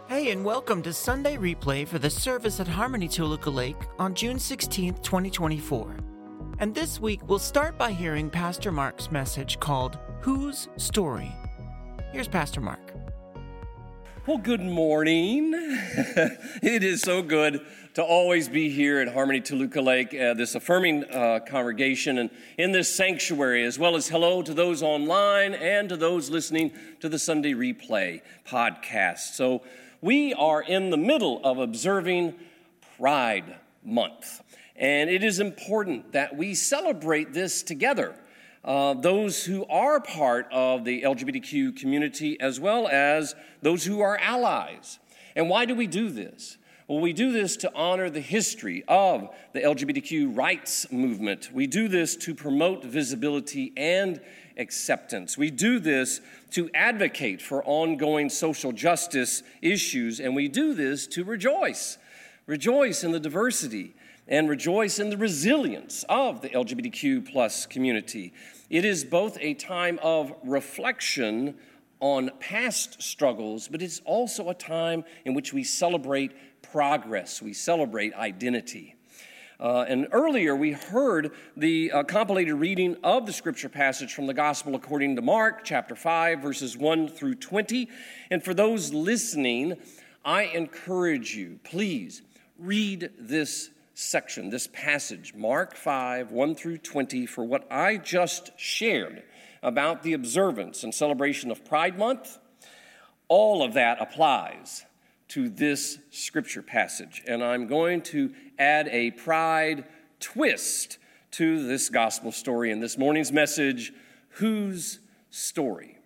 Hey, and welcome to Sunday Replay for the service at Harmony Toluca Lake on June 16th, 2024. And this week, we'll start by hearing Pastor Mark's message called, Whose Story? Here's Pastor Mark. Well, good morning. It is so good to always be here at Harmony Toluca Lake, this affirming congregation and in this sanctuary, as well as hello to those online and to those listening to the Sunday Replay podcast. So we are in the middle of observing Pride Month, and it is important that we celebrate this together. Those who are part of the LGBTQ community, as well as those who are allies. And why do we do this? Well, we do this to honor the history of the LGBTQ rights movement. We do this to promote visibility and acceptance. We do this to advocate for ongoing social justice issues, and we do this to rejoice in the diversity and rejoice in the resilience of the LGBTQ plus community. It is both a time of reflection on past struggles, but it's also a time in which we celebrate progress, we celebrate identity. And earlier we heard the compilated reading of the scripture passage from the Gospel according to Mark, chapter 5, verses 1 through 20. And for those listening, I encourage you, please read this section, this passage, Mark 5, 1 through 20, for what I just shared about the observance and celebration of Pride Month. All of that applies to this scripture passage, and I'm going to add a pride twist to this gospel story in this morning's message, Whose Story?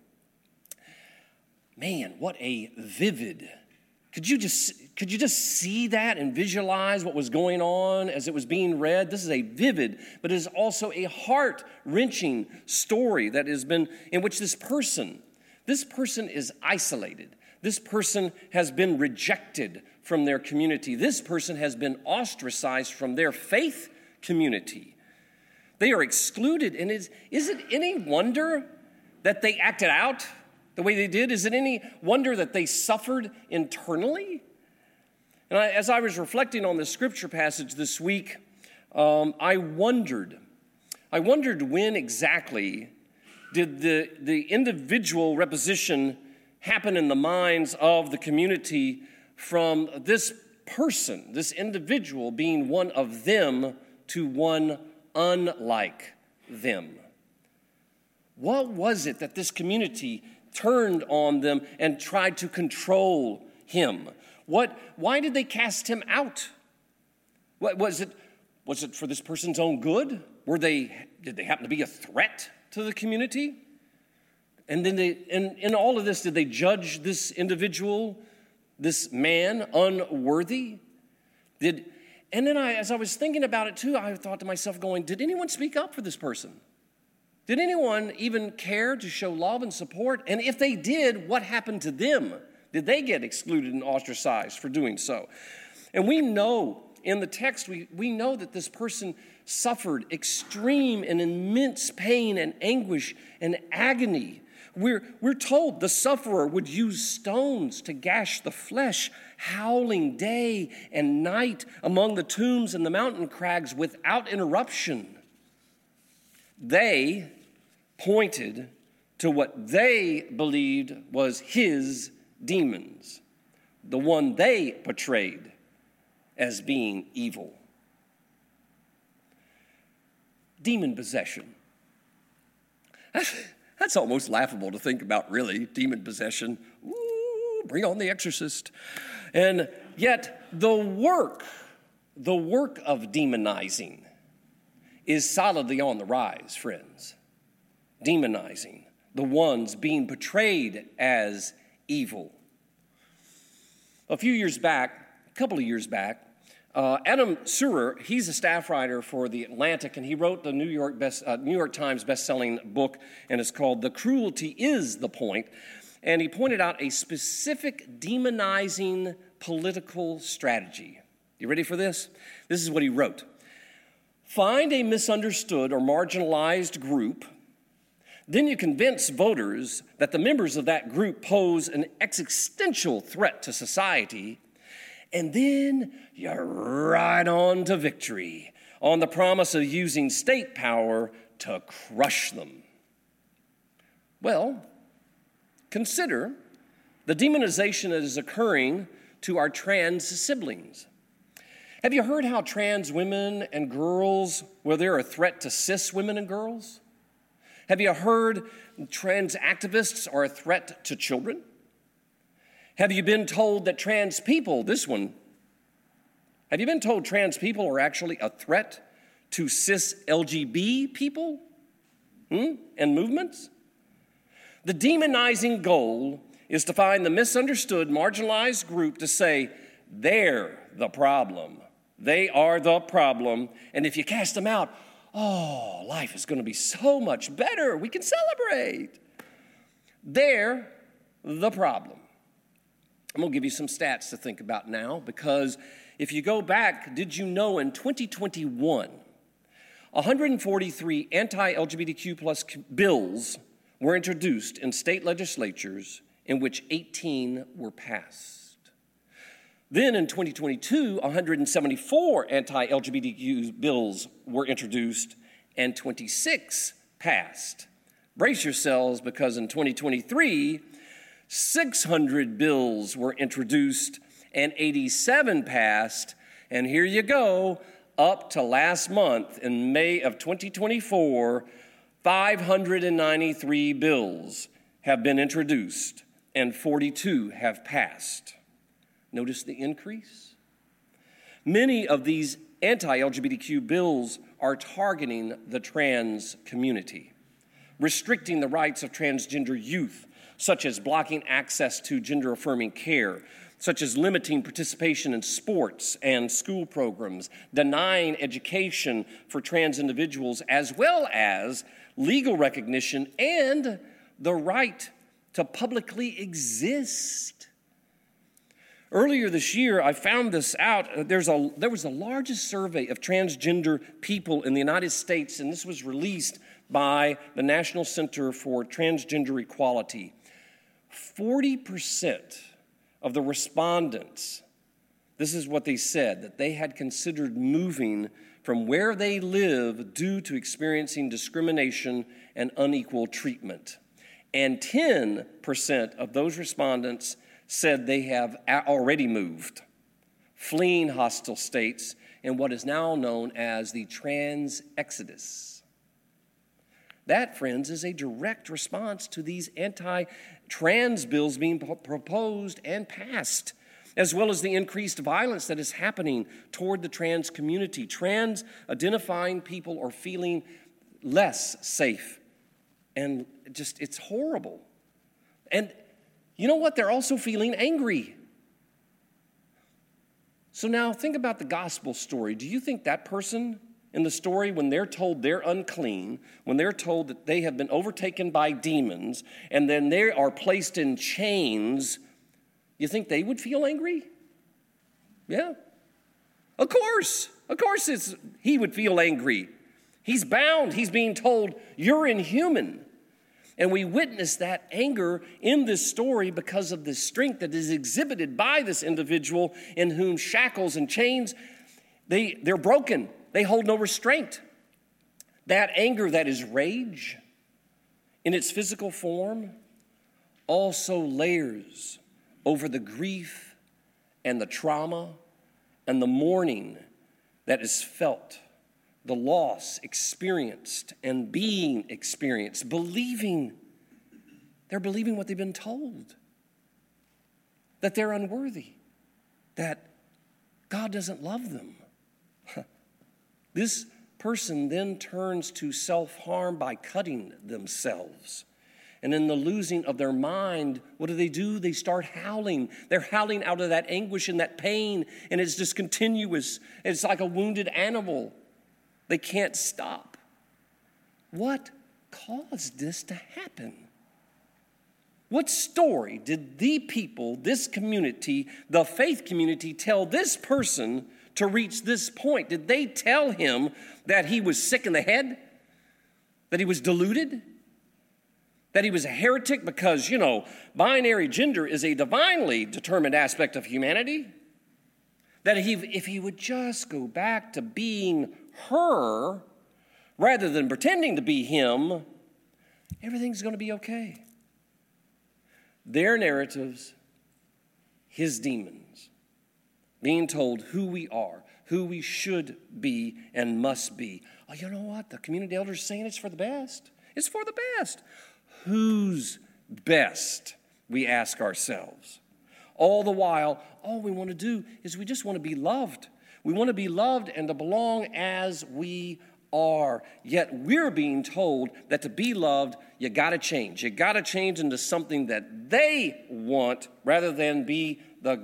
Man, what a vivid. Could you just see that and visualize what was going on as it was being read? This is a vivid, but it is also a heart-wrenching story that has been, in which this person is isolated. This person has been rejected from their community. This person has been ostracized from their faith community. They are excluded, and is it any wonder that they acted out the way they did? Is it any wonder that they suffered internally? And as I was reflecting on the scripture passage this week, I wondered when exactly did the individual reposition happen in the minds of the community from this person, this individual being one of them to one unlike them. What was it that this community turned on them and tried to control him? Why did they cast him out? What was it for this person's own good? Did they happen to be a threat to the community? And then in all of this, did they judge this individual, this man, unworthy? And then as I was thinking about it too, I thought to myself going, did anyone speak up for this person? Did anyone even care to show love and support? And if they did, what happened to them? Did they get excluded and ostracized for doing so? And we know in the text, we know that this person suffered extreme and immense pain and anguish and agony. We're told the sufferer would use stones to gash the flesh, howling day and night among the tombs and the mountain crags without interruption. They pointed to what they believed was his demons, the one they portrayed as being evil. Demon possession. That's almost laughable to think about, really, demon possession. Ooh, bring on the exorcist. And yet the work of demonizing is solidly on the rise, friends. Demonizing the ones being portrayed as evil. A couple of years back, Adam Serwer, he's a staff writer for The Atlantic, and he wrote the New York Times best-selling book, and it's called The Cruelty is the Point. And he pointed out a specific demonizing political strategy. You ready for this? This is what he wrote. Find a misunderstood or marginalized group Then you convince voters that the members of that group pose an existential threat to society, and then you're right on to victory on the promise of using state power to crush them. Well, consider the demonization that is occurring to our trans siblings. Have you heard how trans women and girls, well, they're a threat to cis women and girls? Have you heard trans activists are a threat to children? Have you been told that trans people, have you been told trans people are actually a threat to cis LGBT people and movements? The demonizing goal is to find the misunderstood, marginalized group to say, they're the problem. They are the problem. And if you cast them out, oh, life is going to be so much better. We can celebrate. They're the problem. I'm going to give you some stats to think about now, because if you go back, did you know in 2021, 143 anti-LGBTQ plus bills were introduced in state legislatures, in which 18 were passed. Then in 2022, 174 anti-LGBTQ bills were introduced and 26 passed. Brace yourselves, because in 2023, 600 bills were introduced and 87 passed. And here you go, up to last month in May of 2024, 593 bills have been introduced and 42 have passed. Notice the increase? Many of these anti-LGBTQ bills are targeting the trans community, restricting the rights of transgender youth, such as blocking access to gender-affirming care, such as limiting participation in sports and school programs, denying education for trans individuals, as well as legal recognition and the right to publicly exist. Earlier this year, I found this out. There was the largest survey of transgender people in the United States, and this was released by the National Center for Transgender Equality. 40% of the respondents, this is what they said, that they had considered moving from where they live due to experiencing discrimination and unequal treatment. And 10% of those respondents said they have already moved, fleeing hostile states in what is now known as the trans exodus. That, friends, is a direct response to these anti-trans bills being proposed and passed, as well as the increased violence that is happening toward the trans community. Trans-identifying people are feeling less safe, and just, it's horrible. And you know what? They're also feeling angry. So now think about the gospel story. Do you think that person in the story, when they're told they're unclean, when they're told that they have been overtaken by demons, and then they are placed in chains, you think they would feel angry? Yeah. Of course he would feel angry. He's bound. He's being told, you're inhuman. And we witness that anger in this story because of the strength that is exhibited by this individual in whom shackles and chains, they're broken. They hold no restraint. That anger that is rage in its physical form also layers over the grief and the trauma and the mourning that is felt, the loss experienced and being experienced, they're believing what they've been told, that they're unworthy, that God doesn't love them. This person then turns to self-harm by cutting themselves. And in the losing of their mind, what do? They start howling. They're howling out of that anguish and that pain, and it's just continuous. It's like a wounded animal. They can't stop. What caused this to happen? What story did the people, this community, the faith community, tell this person to reach this point? Did they tell him that he was sick in the head? That he was deluded? That he was a heretic because, binary gender is a divinely determined aspect of humanity. That if he would just go back to being her rather than pretending to be him, everything's going to be okay. Their narratives, his demons, being told who we are, who we should be and must be. Oh, you know what? The community elders are saying it's for the best. It's for the best. Who's best, we ask ourselves. All the while, all we want to do is we just want to be loved. We want to be loved and to belong as we are. Yet we're being told that to be loved, you got to change. You got to change into something that they want rather than be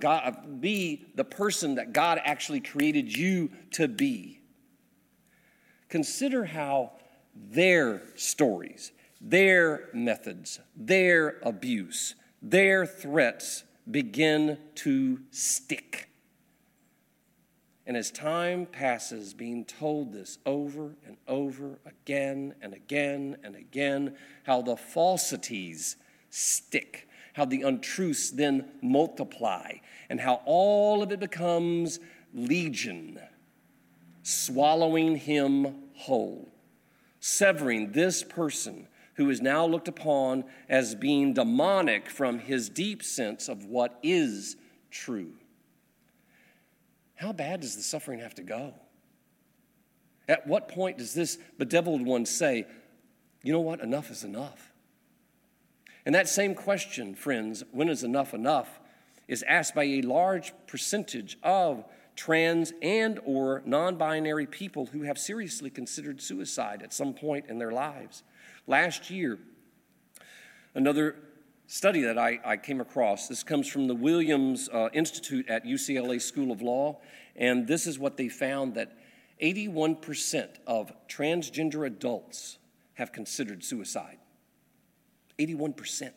the person that God actually created you to be. Consider how their stories, their methods, their abuse, their threats begin to stick. And as time passes, being told this over and over again and again and again, how the falsities stick, how the untruths then multiply, and how all of it becomes legion, swallowing him whole, severing this person who is now looked upon as being demonic from his deep sense of what is true. How bad does the suffering have to go? At what point does this bedeviled one say, you know what, enough is enough? And that same question, friends, when is enough enough, is asked by a large percentage of trans and or non-binary people who have seriously considered suicide at some point in their lives. Last year, another study that I came across, this comes from the Williams Institute at UCLA School of Law, and this is what they found, that 81% of transgender adults have considered suicide. 81%.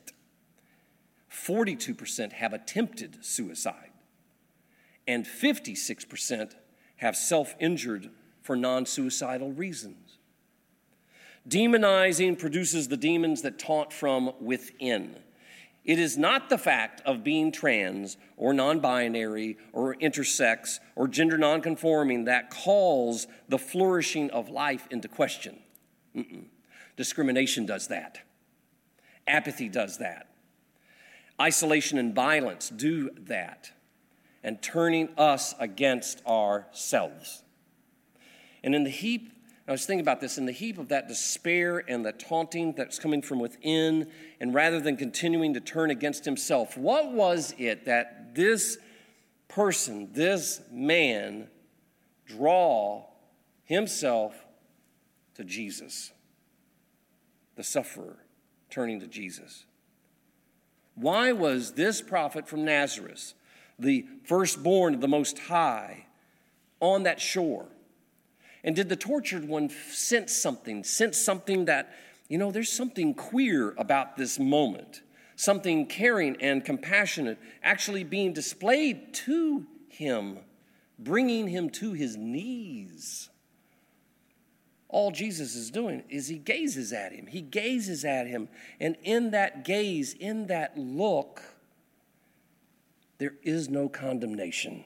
42% have attempted suicide. And 56% have self-injured for non-suicidal reasons. Demonizing produces the demons that taunt from within. It is not the fact of being trans or non-binary or intersex or gender non-conforming that calls the flourishing of life into question. Discrimination does that. Apathy does that. Isolation and violence do that. And turning us against ourselves. And in the heap, I was thinking about this, in the heap of that despair and the taunting that's coming from within, and rather than continuing to turn against himself, what was it that this person, this man, draw himself to Jesus? The sufferer turning to Jesus. Why was this prophet from Nazareth, the firstborn of the Most High, on that shore? And did the tortured one sense something that, there's something queer about this moment, something caring and compassionate actually being displayed to him, bringing him to his knees? All Jesus is doing is he gazes at him. He gazes at him. And in that gaze, in that look, there is no condemnation.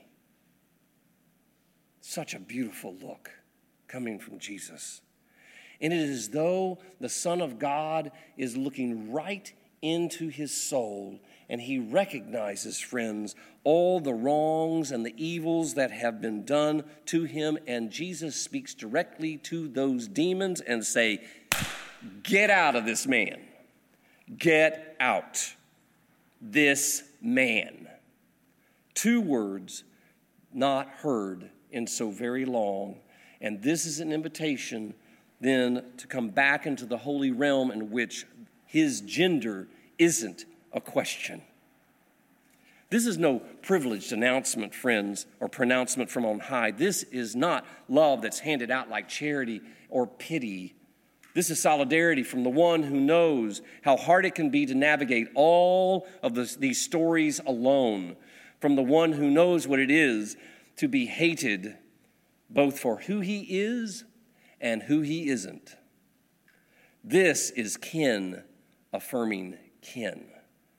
Such a beautiful look coming from Jesus. And it is as though the Son of God is looking right into his soul, and he recognizes, friends, all the wrongs and the evils that have been done to him, and Jesus speaks directly to those demons and say, get out of this man. Get out. This man. 2 words not heard in so very long. And this is an invitation then to come back into the holy realm in which his gender isn't a question. This is no privileged announcement, friends, or pronouncement from on high. This is not love that's handed out like charity or pity. This is solidarity from the one who knows how hard it can be to navigate all of these stories alone, from the one who knows what it is to be hated both for who he is and who he isn't. This is kin affirming kin,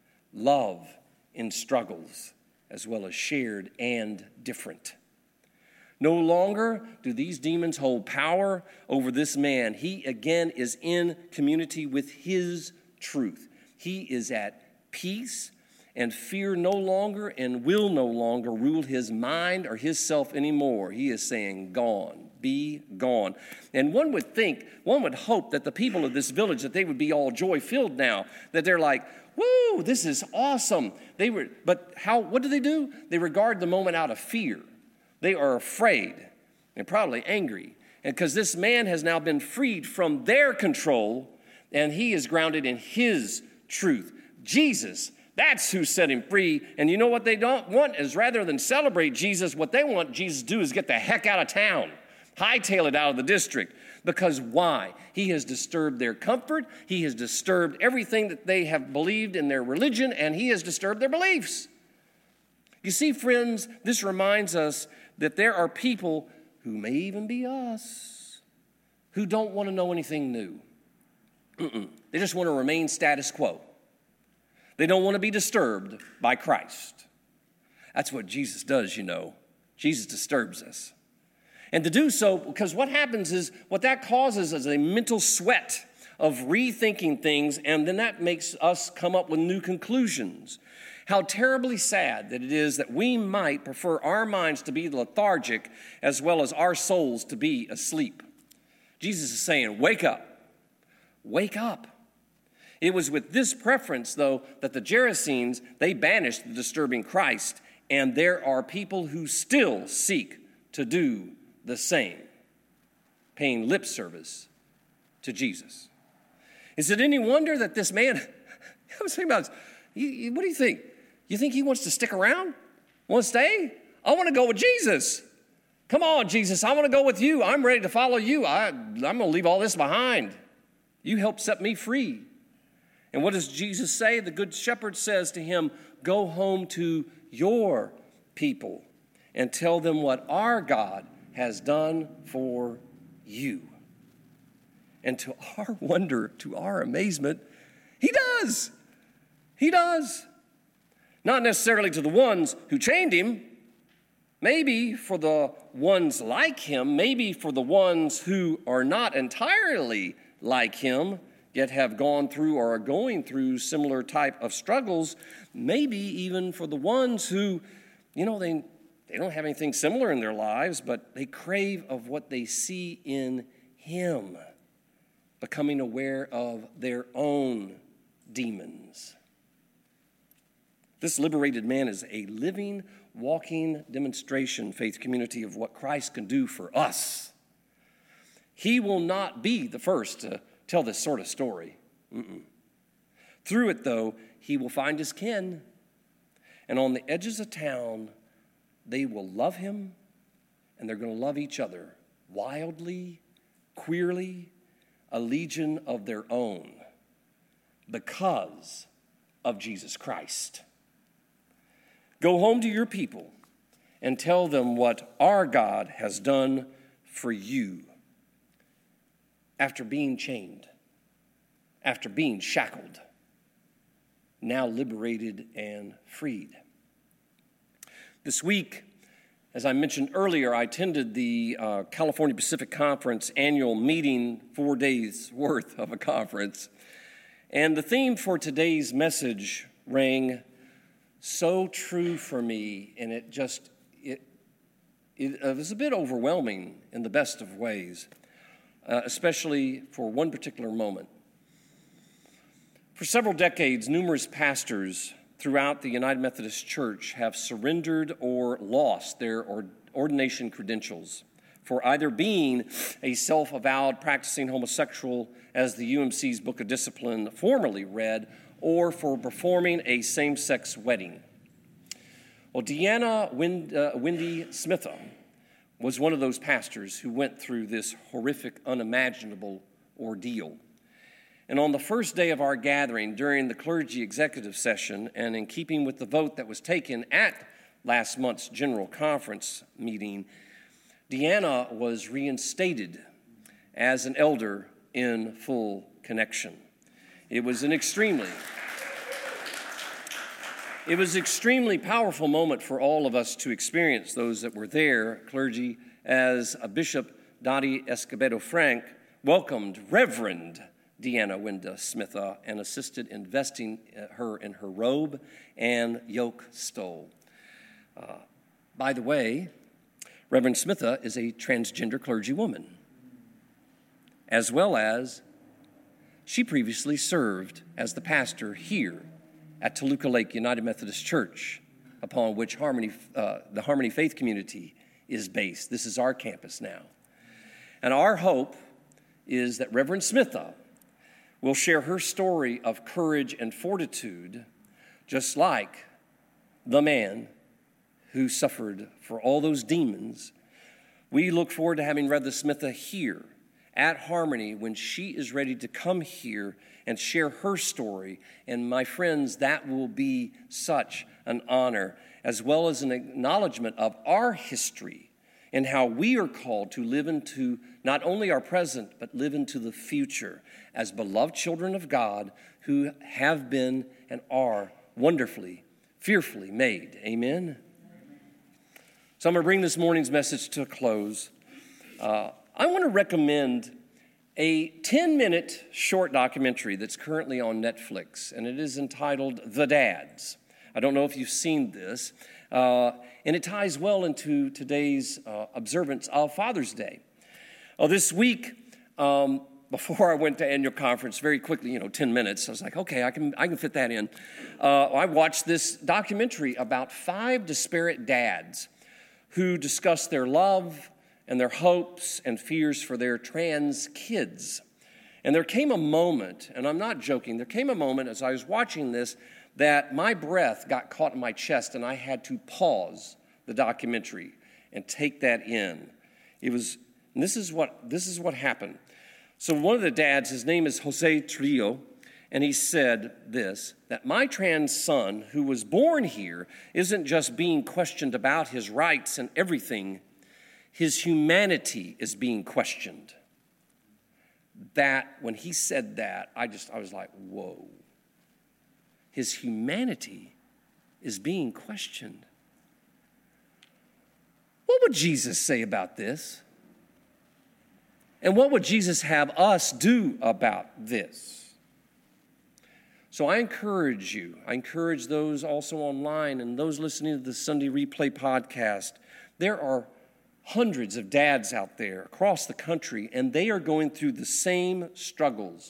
love in struggles, as well as shared and different. No longer do these demons hold power over this man. He again is in community with his truth. He is at peace, and fear no longer and will no longer rule his mind or his self anymore. He is saying, gone, be gone. And one would hope that the people of this village, that they would be all joy-filled now, that they're like, woo, this is awesome. What do? They regard the moment out of fear. They are afraid and probably angry. And because this man has now been freed from their control, and he is grounded in his truth. Jesus, that's who set him free. And you know what they don't want is, rather than celebrate Jesus, what they want Jesus to do is get the heck out of town, hightail it out of the district. Because why? He has disturbed their comfort. He has disturbed everything that they have believed in their religion, and he has disturbed their beliefs. You see, friends, this reminds us that there are people who may even be us who don't want to know anything new. They just want to remain status quo. They don't want to be disturbed by Christ. That's what Jesus does, you know. Jesus disturbs us. And to do so, because what happens is, what that causes is a mental sweat of rethinking things, and then that makes us come up with new conclusions. How terribly sad that it is that we might prefer our minds to be lethargic as well as our souls to be asleep. Jesus is saying, wake up. Wake up. It was with this preference, though, that the Gerasenes, they banished the disturbing Christ, and there are people who still seek to do the same, paying lip service to Jesus. Is it any wonder that this man, I was thinking about this, what do you think? You think he wants to stick around? Want to stay? I want to go with Jesus. Come on, Jesus, I want to go with you. I'm ready to follow you. I'm going to leave all this behind. You helped set me free. And what does Jesus say? The Good Shepherd says to him, go home to your people and tell them what our God has done for you. And to our wonder, to our amazement, he does. He does. Not necessarily to the ones who chained him, maybe for the ones like him, maybe for the ones who are not entirely like him, yet have gone through or are going through similar type of struggles, maybe even for the ones who, they don't have anything similar in their lives, but they crave of what they see in him, becoming aware of their own demons. This liberated man is a living, walking demonstration, faith community, of what Christ can do for us. He will not be the first to tell this sort of story. Through it, though, he will find his kin. And on the edges of town, they will love him, and they're going to love each other wildly, queerly, a legion of their own, because of Jesus Christ. Go home to your people and tell them what our God has done for you. After being chained, after being shackled, now liberated and freed. This week, as I mentioned earlier, I attended the California Pacific Conference annual meeting, 4 days worth of a conference. And the theme for today's message rang so true for me, and it was a bit overwhelming in the best of ways, especially for one particular moment. For several decades, numerous pastors throughout the United Methodist Church have surrendered or lost their ordination credentials for either being a self-avowed practicing homosexual, as the UMC's Book of Discipline formerly read, or for performing a same-sex wedding. Well, Deanna Wendy Smitha was one of those pastors who went through this horrific, unimaginable ordeal. And on the first day of our gathering, during the clergy executive session, and in keeping with the vote that was taken at last month's general conference meeting, Deanna was reinstated as an elder in full connection. It was an extremely powerful moment for all of us to experience, those that were there, clergy, as Bishop Dottie Escobedo Frank welcomed Reverend Deanna Wenda Smitha and assisted in vesting her in her robe and yoke stole. By the way, Reverend Smitha is a transgender clergywoman, as well as she previously served as the pastor here at Toluca Lake United Methodist Church, upon which the Harmony Faith Community is based. This is our campus now. And our hope is that Reverend Smitha will share her story of courage and fortitude, just like the man who suffered for all those demons. We look forward to having Reverend Smitha here at Harmony when she is ready to come here and share her story. And my friends, that will be such an honor, as well as an acknowledgement of our history and how we are called to live into not only our present, but live into the future as beloved children of God who have been and are wonderfully, fearfully made. Amen? So I'm going to bring this morning's message to a close. I want to recommend a 10-minute short documentary that's currently on Netflix, and it is entitled The Dads. I don't know if you've seen this, and it ties well into today's observance of Father's Day. This week, before I went to annual conference, very quickly, 10 minutes, I was like, okay, I can fit that in. I watched this documentary about 5 disparate dads who discuss their love and their hopes and fears for their trans kids. And there came a moment, and I'm not joking, there came a moment as I was watching this that my breath got caught in my chest and I had to pause the documentary and take that in. This is what happened. So one of the dads, his name is Jose Trillo, and he said this, that my trans son who was born here isn't just being questioned about his rights and everything, his humanity is being questioned. That, when he said that, I was like, whoa. His humanity is being questioned. What would Jesus say about this? And what would Jesus have us do about this? So I encourage those also online and those listening to the Sunday Replay podcast. There are hundreds of dads out there across the country, and they are going through the same struggles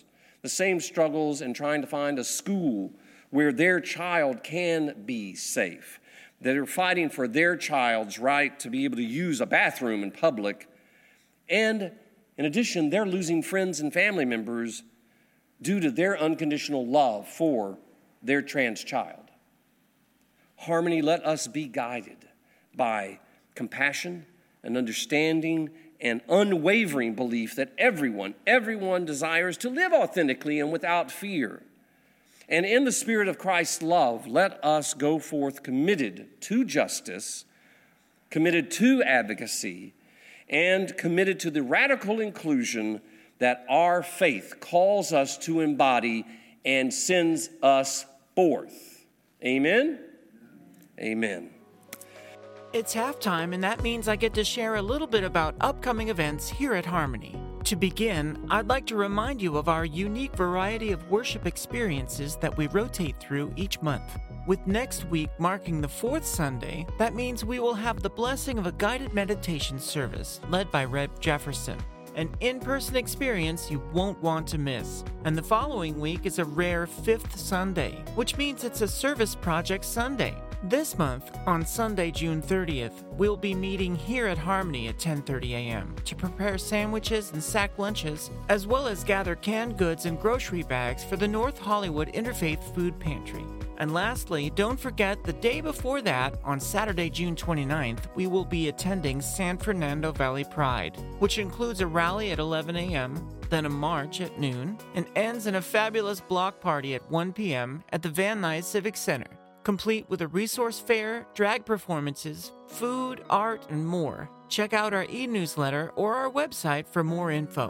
in trying to find a school where their child can be safe. They're fighting for their child's right to be able to use a bathroom in public. And in addition, they're losing friends and family members due to their unconditional love for their trans child. Harmony, let us be guided by compassion and understanding and unwavering belief that everyone desires to live authentically and without fear. And in the spirit of Christ's love, let us go forth committed to justice, committed to advocacy, and committed to the radical inclusion that our faith calls us to embody and sends us forth. Amen? Amen. It's halftime, and that means I get to share a little bit about upcoming events here at Harmony. To begin, I'd like to remind you of our unique variety of worship experiences that we rotate through each month. With next week marking the 4th Sunday, that means we will have the blessing of a guided meditation service led by Reb Jefferson, an in-person experience you won't want to miss. And the following week is a rare 5th Sunday, which means it's a Service Project Sunday. This month, on Sunday, June 30th, we'll be meeting here at Harmony at 10:30 a.m. to prepare sandwiches and sack lunches, as well as gather canned goods and grocery bags for the North Hollywood Interfaith Food Pantry. And lastly, don't forget the day before that, on Saturday, June 29th, we will be attending San Fernando Valley Pride, which includes a rally at 11 a.m., then a march at noon, and ends in a fabulous block party at 1 p.m. at the Van Nuys Civic Center, complete with a resource fair, drag performances, food, art, and more. Check out our e-newsletter or our website for more info.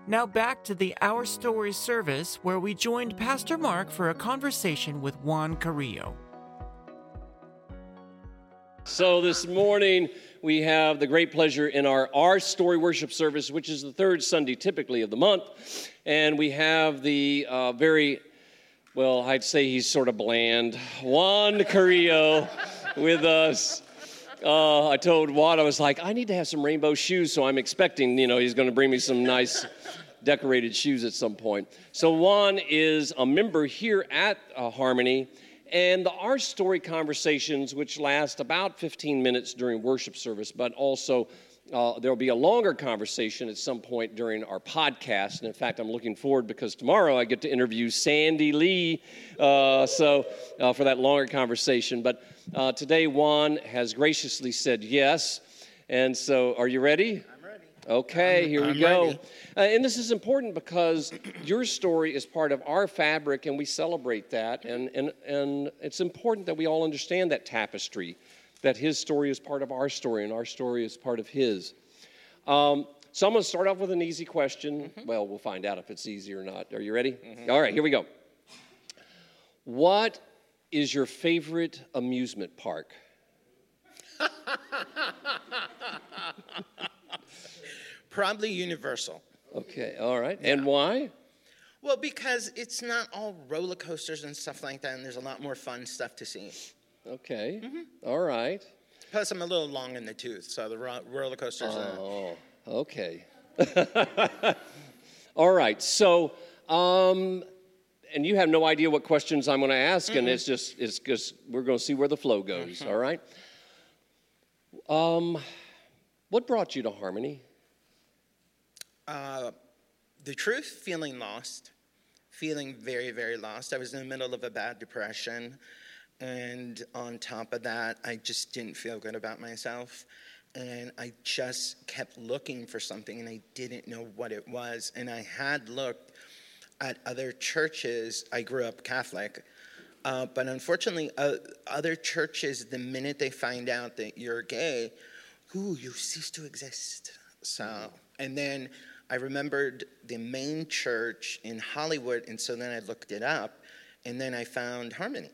Now back to the Our Story service where we joined Pastor Mark for a conversation with Juan Carrillo. So this morning we have the great pleasure in our Story worship service, which is the third Sunday typically of the month. And we have the I'd say he's sort of bland, Juan Carrillo with us. I told Juan, I was like, I need to have some rainbow shoes, so I'm expecting, he's going to bring me some nice decorated shoes at some point. So Juan is a member here at Harmony, and the Our Story conversations, which last about 15 minutes during worship service, but also there'll be a longer conversation at some point during our podcast. And in fact, I'm looking forward because tomorrow I get to interview Sandy Lee for that longer conversation. But today, Juan has graciously said yes. And so, are you ready? I'm ready. Okay, here we go. Ready. And this is important because your story is part of our fabric, and we celebrate that. And it's important that we all understand that tapestry, that his story is part of our story, and our story is part of his. So I'm going to start off with an easy question. Mm-hmm. Well, we'll find out if it's easy or not. Are you ready? Mm-hmm. All right, here we go. What is your favorite amusement park? Probably Universal. Okay, all right. Yeah. And why? Well, because it's not all roller coasters and stuff like that, and there's a lot more fun stuff to see. Okay, all right. Plus, I'm a little long in the tooth, so the roller coasters Oh, okay. All right, so, and you have no idea what questions I'm going to ask, and it's just we're going to see where the flow goes, all right? What brought you to Harmony? The truth, feeling lost, feeling very, very lost. I was in the middle of a bad depression, and on top of that, I just didn't feel good about myself, and I just kept looking for something, and I didn't know what it was, and I had looked at other churches. I grew up Catholic, but unfortunately, other churches, the minute they find out that you're gay, you cease to exist. So, and then I remembered the main church in Hollywood, and so then I looked it up, and then I found Harmony.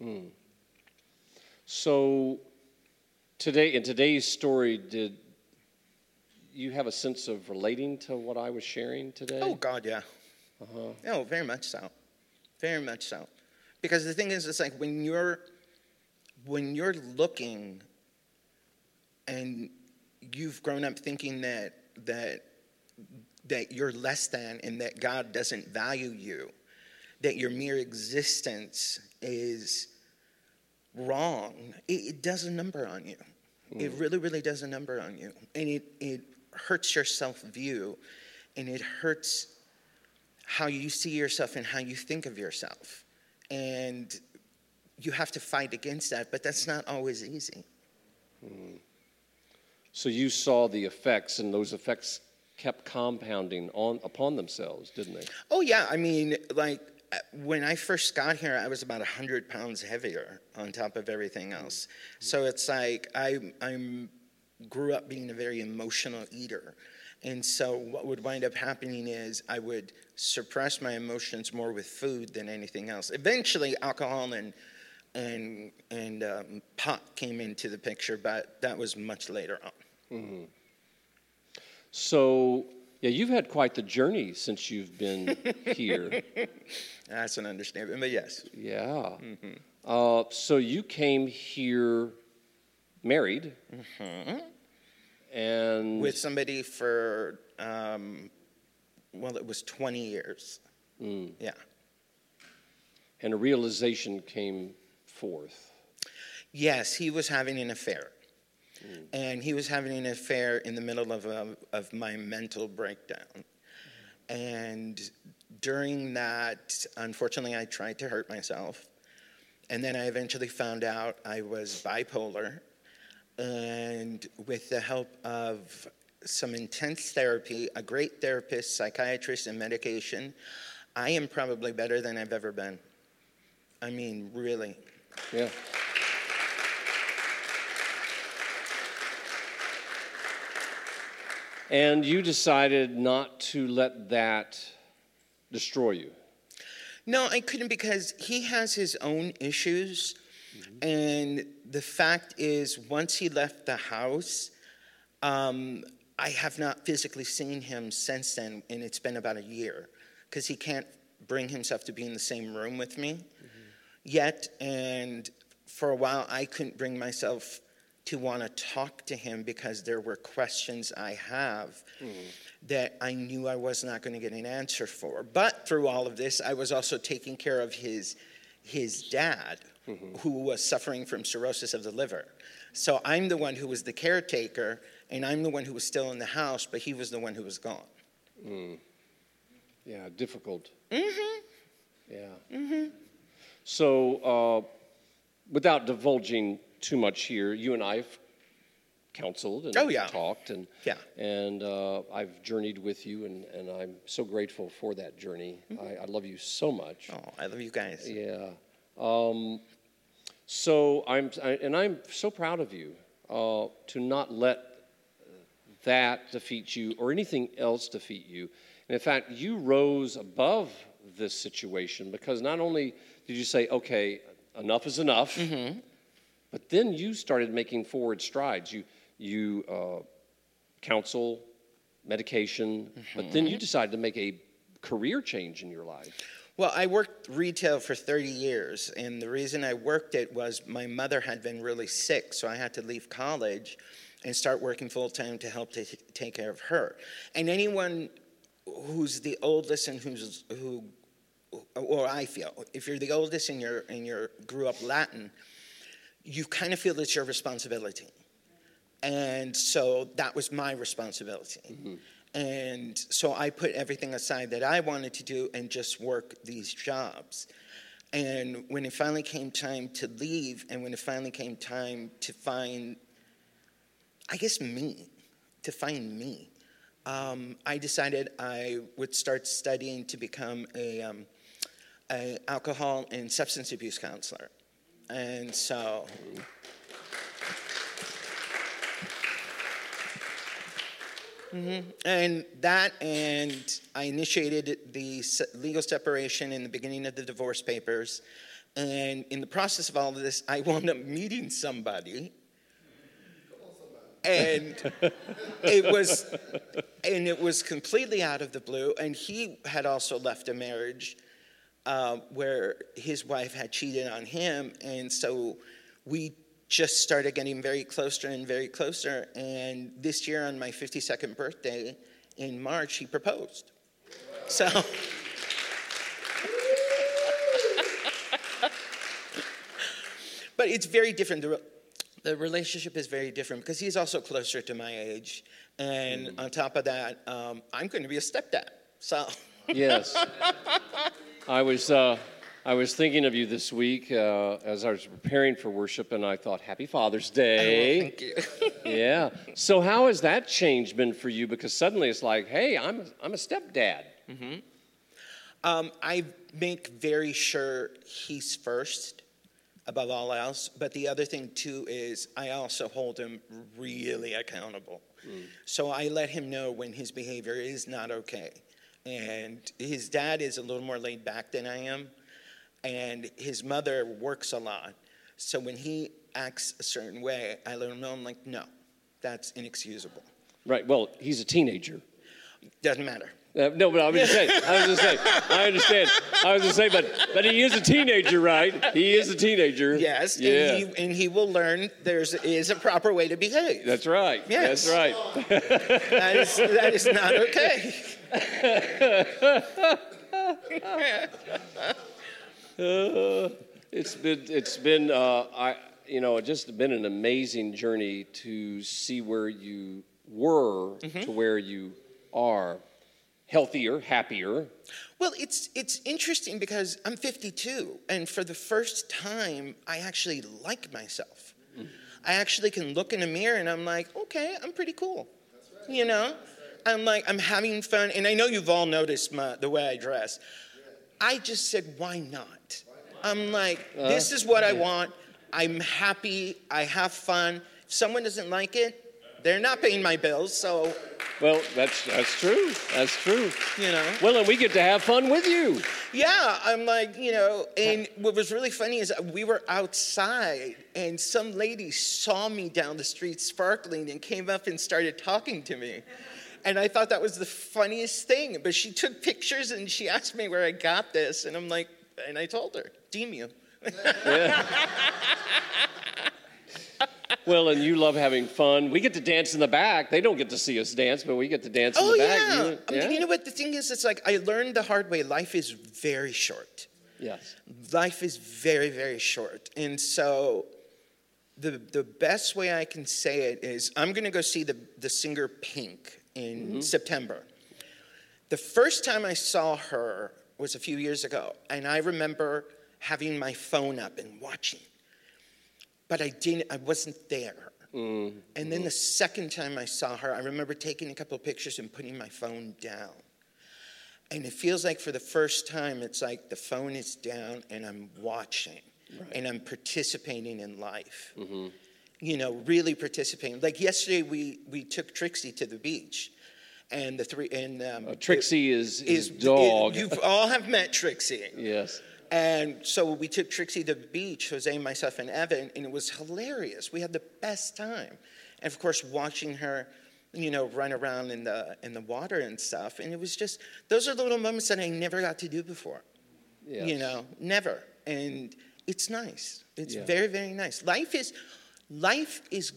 So, in today's story, did you have a sense of relating to what I was sharing today? Oh, God, yeah. Oh, very much so. Very much so. Because the thing is, it's like when you're looking and you've grown up thinking that you're less than and that God doesn't value you, that your mere existence is wrong, it does a number on you. It really, really does a number on you. And it hurts your self-view, and it hurts how you see yourself and how you think of yourself. And you have to fight against that, but that's not always easy. So you saw the effects, and those effects kept compounding upon themselves, didn't they? Oh, yeah. I mean, like, when I first got here, I was about 100 pounds heavier on top of everything else. So it's like I grew up being a very emotional eater. And so what would wind up happening is I would suppress my emotions more with food than anything else. Eventually, alcohol and pot came into the picture, but that was much later on. So, yeah, you've had quite the journey since you've been here. That's an understatement, but yes. Yeah. So you came here married. And with somebody for, it was 20 years. Yeah. And a realization came forth. Yes, he was having an affair. And he was having an affair in the middle of my mental breakdown. And during that, unfortunately, I tried to hurt myself. And then I eventually found out I was bipolar. And with the help of some intense therapy, a great therapist, psychiatrist, and medication, I am probably better than I've ever been. I mean, really. Yeah. And you decided not to let that destroy you. No, I couldn't, because he has his own issues. And the fact is, once he left the house, I have not physically seen him since then, and it's been about a year, because he can't bring himself to be in the same room with me yet. And for a while, I couldn't bring myself to want to talk to him, because there were questions I have that I knew I was not going to get an answer for. But through all of this, I was also taking care of his dad, who was suffering from cirrhosis of the liver. So I'm the one who was the caretaker, and I'm the one who was still in the house, but he was the one who was gone. Yeah, difficult. Yeah. So, without divulging too much here, you and I have counseled and talked, and I've journeyed with you, and I'm so grateful for that journey. I love you so much. Oh, I love you guys. Yeah. So I'm so proud of you to not let that defeat you or anything else defeat you. And in fact, you rose above this situation, because not only did you say, okay, enough is enough, but then you started making forward strides. You counsel, medication, but then you decided to make a career change in your life. Well, I worked retail for 30 years, and the reason I worked it was my mother had been really sick, so I had to leave college and start working full-time to help take care of her. And anyone who's the oldest and or I feel, if you're the oldest and you're grew up Latin, you kind of feel it's your responsibility. And so that was my responsibility. And so I put everything aside that I wanted to do and just work these jobs. And when it finally came time to leave, and when it finally came time to find, I guess, me, I decided I would start studying to become a alcohol and substance abuse counselor. And so... And I initiated the legal separation in the beginning of the divorce papers. And in the process of all of this, I wound up meeting somebody. And it was completely out of the blue. And he had also left a marriage where his wife had cheated on him. And so we just started getting very closer and very closer. And this year on my 52nd birthday in March, he proposed. So... But it's very different. The relationship is very different because he's also closer to my age. And on top of that, I'm going to be a stepdad. So... Yes. I was thinking of you this week as I was preparing for worship, and I thought, Happy Father's Day. Oh, thank you. Yeah. So how has that change been for you? Because suddenly it's like, hey, I'm a stepdad. I make very sure he's first above all else. But the other thing, too, is I also hold him really accountable. So I let him know when his behavior is not okay. And his dad is a little more laid back than I am. And his mother works a lot. So when he acts a certain way, I let him know, I'm like, no, that's inexcusable. Right. Well, he's a teenager. Doesn't matter. No, but I was just saying. I understand. I was just saying, but he is a teenager, right? He is a teenager. Yes. Yeah. And he will learn there is a proper way to behave. That's right. Yes. That's right. That is not okay. It's just been an amazing journey to see where you were to where you are. Healthier, happier. Well, it's interesting because I'm 52, and for the first time, I actually like myself. I actually can look in a mirror, and I'm like, okay, I'm pretty cool. That's right. You know? I'm like, I'm having fun, and I know you've all noticed the way I dress. I just said, why not? I'm like, this is what I want. I'm happy. I have fun. If someone doesn't like it, they're not paying my bills, so Well, that's true. That's true. You know? Well, and we get to have fun with you. Yeah, I'm like, and what was really funny is we were outside and some lady saw me down the street sparkling and came up and started talking to me. And I thought that was the funniest thing. But she took pictures and she asked me where I got this. And I'm like, and I told her, Demu. Yeah. Well, and you love having fun. We get to dance in the back. They don't get to see us dance, but we get to dance in the back. Yeah. You know what? The thing is, it's like I learned the hard way. Life is very short. Yes. Life is very, very short. And so the best way I can say it is I'm going to go see the singer Pink in September. The first time I saw her was a few years ago. And I remember having my phone up and watching. But I wasn't there. And then the second time I saw her, I remember taking a couple of pictures and putting my phone down. And it feels like for the first time, it's like the phone is down and I'm watching. Right. And I'm participating in life. Really participating. Like yesterday, we took Trixie to the beach. And Trixie is dog. You all have met Trixie. Yes. And so we took Trixie to the beach, Jose, myself, and Evan, and it was hilarious. We had the best time. And, of course, watching her, run around in the water and stuff. And it was just, those are the little moments that I never got to do before. Yes. Never. And it's nice. It's very, very nice. Life is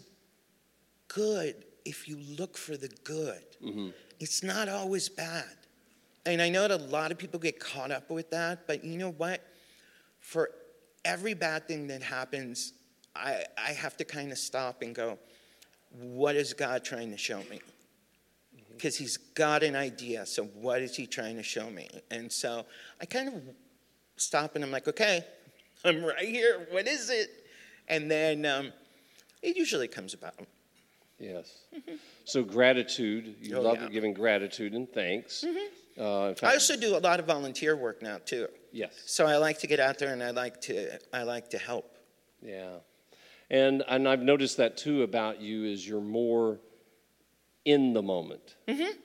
good if you look for the good. It's not always bad. And I know that a lot of people get caught up with that, but you know what? For every bad thing that happens, I have to kind of stop and go, what is God trying to show me? Because he's got an idea, so what is he trying to show me? And so I kind of stop and I'm like, okay, I'm right here. What is it? And then it usually comes about. Yes. So gratitude, you love giving gratitude and thanks. In fact, I also do a lot of volunteer work now too. Yes. So I like to get out there and I like to help. Yeah. And I've noticed that too about you is you're more in the moment.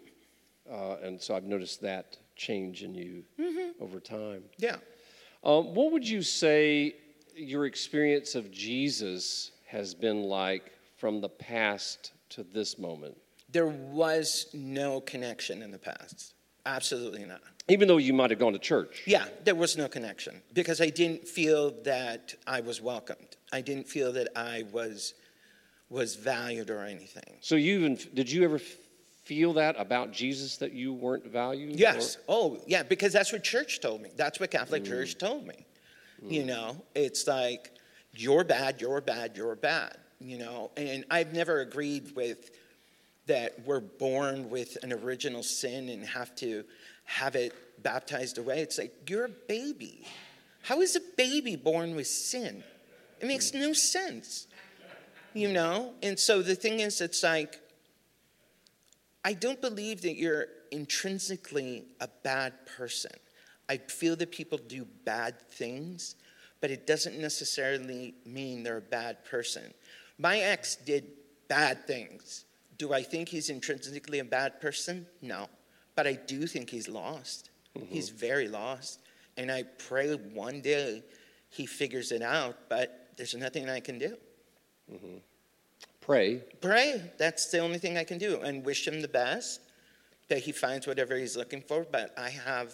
And so I've noticed that change in you over time. Yeah. What would you say your experience of Jesus has been like from the past to this moment? There was no connection in the past. Absolutely not. Even though you might have gone to church? Yeah, there was no connection because I didn't feel that I was welcomed. I didn't feel that I was valued or anything. So did you ever feel that about Jesus, that you weren't valued? Yes. Yeah, because that's what church told me. That's what Catholic Church told me. It's like, you're bad, you're bad, you're bad. And I've never agreed with that we're born with an original sin and have to have it baptized away. It's like, you're a baby. How is a baby born with sin? It makes no sense, And so the thing is, it's like, I don't believe that you're intrinsically a bad person. I feel that people do bad things, but it doesn't necessarily mean they're a bad person. My ex did bad things. Do I think he's intrinsically a bad person? No. But I do think he's lost. He's very lost. And I pray one day he figures it out, but there's nothing I can do. Pray. That's the only thing I can do. And wish him the best, that he finds whatever he's looking for. But I have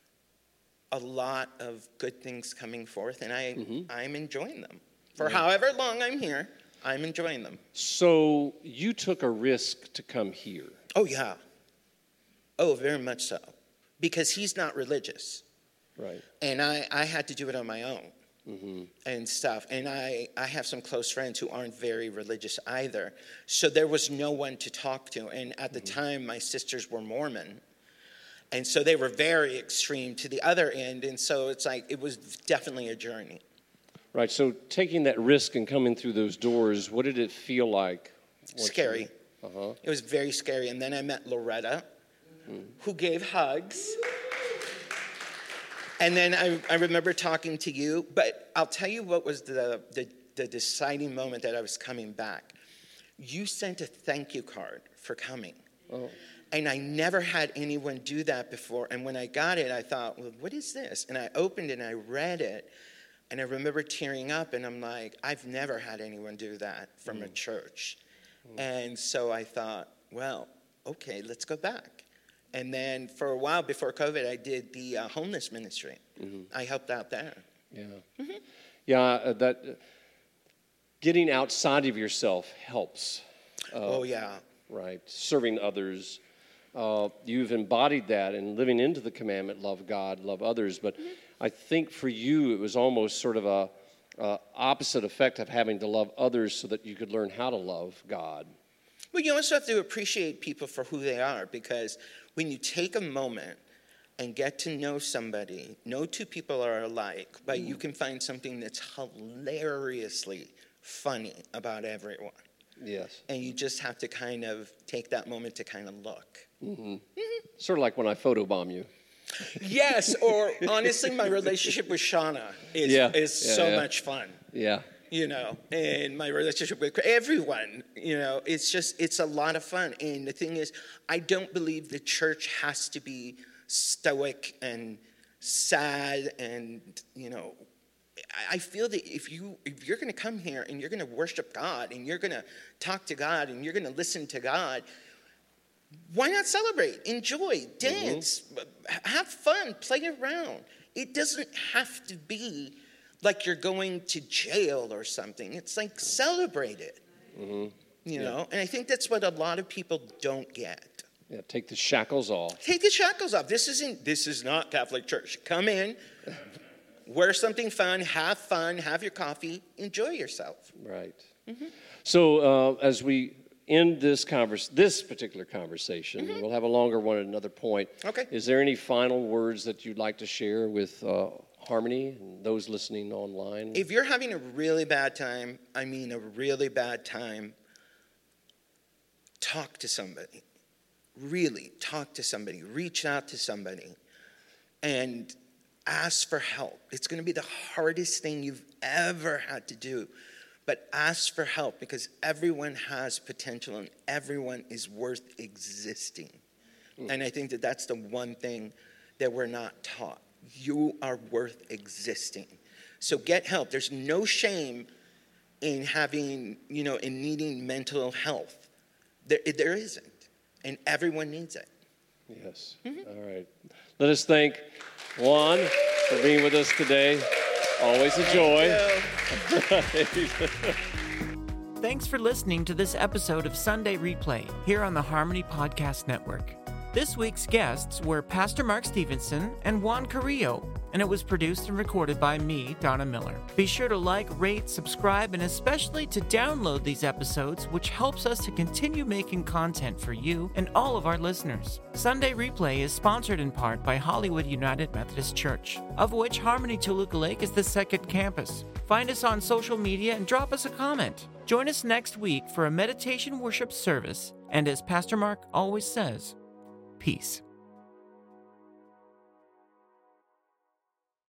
a lot of good things coming forth, and I'm enjoying them. For however long I'm here, I'm enjoying them. So you took a risk to come here. Oh, yeah. Oh, very much so. Because he's not religious. Right. And I had to do it on my own and stuff. And I have some close friends who aren't very religious either. So there was no one to talk to. And at the time, my sisters were Mormon. And so they were very extreme to the other end. And so it's like, it was definitely a journey. Right, so taking that risk and coming through those doors, what did it feel like? Scary. It was very scary. And then I met Loretta, who gave hugs. And then I remember talking to you. But I'll tell you what was the deciding moment that I was coming back. You sent a thank you card for coming. Oh. And I never had anyone do that before. And when I got it, I thought, well, what is this? And I opened it and I read it. And I remember tearing up, and I'm like, I've never had anyone do that from a church. And so I thought, well, okay, let's go back. And then for a while before COVID, I did the homeless ministry. I helped out there. Yeah. Yeah, that getting outside of yourself helps. Oh, yeah. Right, serving others. You've embodied that and living into the commandment, love God, love others. But I think for you, it was almost sort of a opposite effect of having to love others so that you could learn how to love God. Well, you also have to appreciate people for who they are, because when you take a moment and get to know somebody, no two people are alike, but you can find something that's hilariously funny about everyone. Yes. And you just have to kind of take that moment to kind of look. Sort of like when I photobomb you. Yes, or honestly, my relationship with Shauna is so much fun. Yeah. You know, and my relationship with everyone, you know, it's a lot of fun. And the thing is, I don't believe the church has to be stoic and sad and, you know, I feel that if you're going to come here and you're going to worship God and you're going to talk to God and you're going to listen to God, why not celebrate, enjoy, dance, have fun, play around? It doesn't have to be like you're going to jail or something. It's like celebrate it, you know? And I think that's what a lot of people don't get. Yeah, take the shackles off. Take the shackles off. This is not Catholic Church. Come in, wear something fun, have your coffee, enjoy yourself. Right. So as we end this particular conversation, we'll have a longer one at another point. Okay. Is there any final words that you'd like to share with Harmony and those listening online? If you're having a really bad time, I mean a really bad time, talk to somebody. Really, talk to somebody. Reach out to somebody and ask for help. It's going to be the hardest thing you've ever had to do. But ask for help, because everyone has potential and everyone is worth existing. And I think that that's the one thing that we're not taught. You are worth existing. So get help. There's no shame in having, you know, in needing mental health. There isn't. And everyone needs it. Yes. All right. Let us thank Juan for being with us today. Always a joy. Thanks for listening to this episode of Sunday Replay here on the Harmony Podcast Network. This week's guests were Pastor Mark Stevenson and Juan Carrillo, and it was produced and recorded by me, Donna Miller. Be sure to like, rate, subscribe, and especially to download these episodes, which helps us to continue making content for you and all of our listeners. Sunday Replay is sponsored in part by Hollywood United Methodist Church, of which Harmony Toluca Lake is the second campus. Find us on social media and drop us a comment. Join us next week for a meditation worship service, and as Pastor Mark always says, peace.